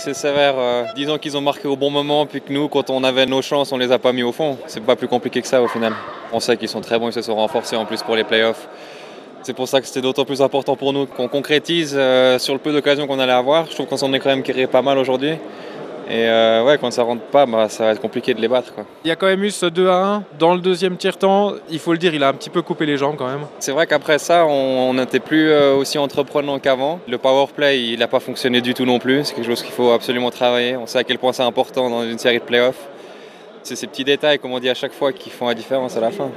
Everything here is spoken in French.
c'est sévère. Disons qu'ils ont marqué au bon moment, puis que nous, quand on avait nos chances, on les a pas mis au fond. C'est pas plus compliqué que ça au final. On sait qu'ils sont très bons, ils se sont renforcés en plus pour les playoffs. C'est pour ça que c'était d'autant plus important pour nous qu'on concrétise sur le peu d'occasions qu'on allait avoir. Je trouve qu'on s'en est quand même tiré pas mal aujourd'hui. Et quand ça rentre pas, ça va être compliqué de les battre, quoi. Il y a quand même eu ce 2-1 dans le deuxième tiers-temps. Il faut le dire, il a un petit peu coupé les jambes quand même. C'est vrai qu'après ça, on n'était plus aussi entreprenant qu'avant. Le power play, il n'a pas fonctionné du tout non plus. C'est quelque chose qu'il faut absolument travailler. On sait à quel point c'est important dans une série de playoffs. C'est ces petits détails, comme on dit à chaque fois, qui font la différence à la fin.